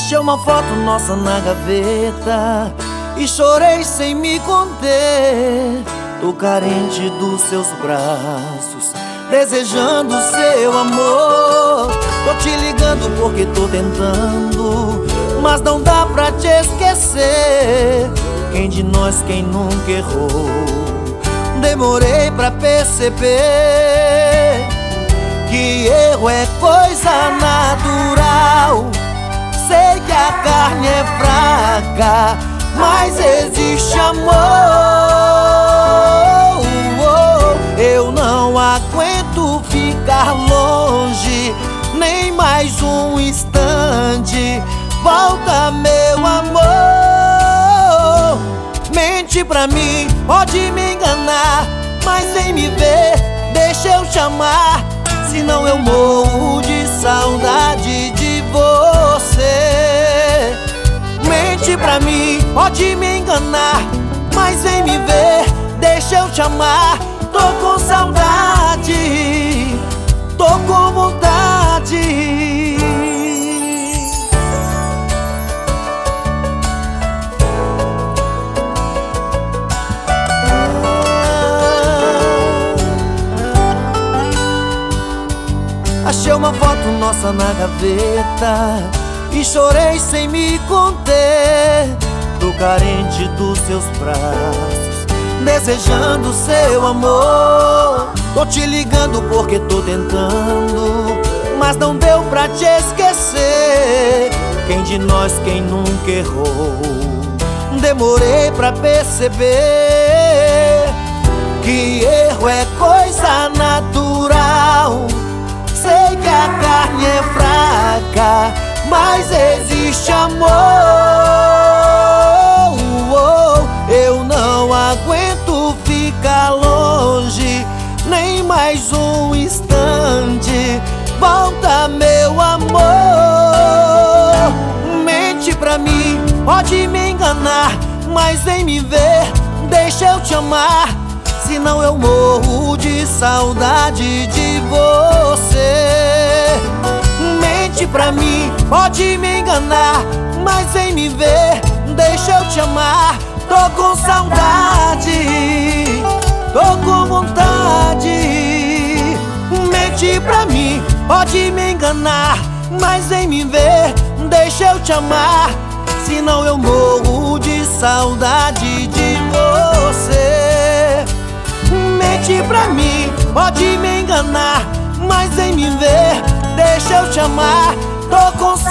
Achei uma foto nossa na gaveta e chorei sem me conter. Tô carente dos seus braços, desejando seu amor. Tô te ligando porque tô tentando, mas não dá pra te esquecer. Quem de nós, quem nunca errou? Demorei pra perceber que erro é coisa natural. Sei que a carne é fraca, mas existe amor. Eu não aguento ficar longe nem mais um instante. Volta, meu amor. Mente pra mim, pode me enganar, mas sem me ver, deixa eu chamar. Senão eu morro de saudade de você. Mente pra mim, pode me enganar, mas vem me ver, deixa eu te amar. Tô com saudade, tô com vontade. Achei uma foto nossa na gaveta e chorei sem me conter. Tô carente dos seus braços, desejando seu amor. Tô te ligando porque tô tentando, mas não deu pra te esquecer. Quem de nós, quem nunca errou? Demorei pra perceber que erro é coisa natural. Sei que a carne é fraca, mas existe amor. Eu não aguento ficar longe nem mais um instante. Volta, meu amor. Mente pra mim, pode me enganar, mas vem me ver, deixa eu te amar. Senão eu morro de saudade de você. Mente pra mim, pode me enganar, mas vem me ver, deixa eu te amar. Tô com saudade, tô com vontade. Mente pra mim, pode me enganar, mas vem me ver, deixa eu te amar. Senão eu morro de saudade de você. Mente pra mim, pode me enganar, mas vem me ver, deixa eu te amar. Tô com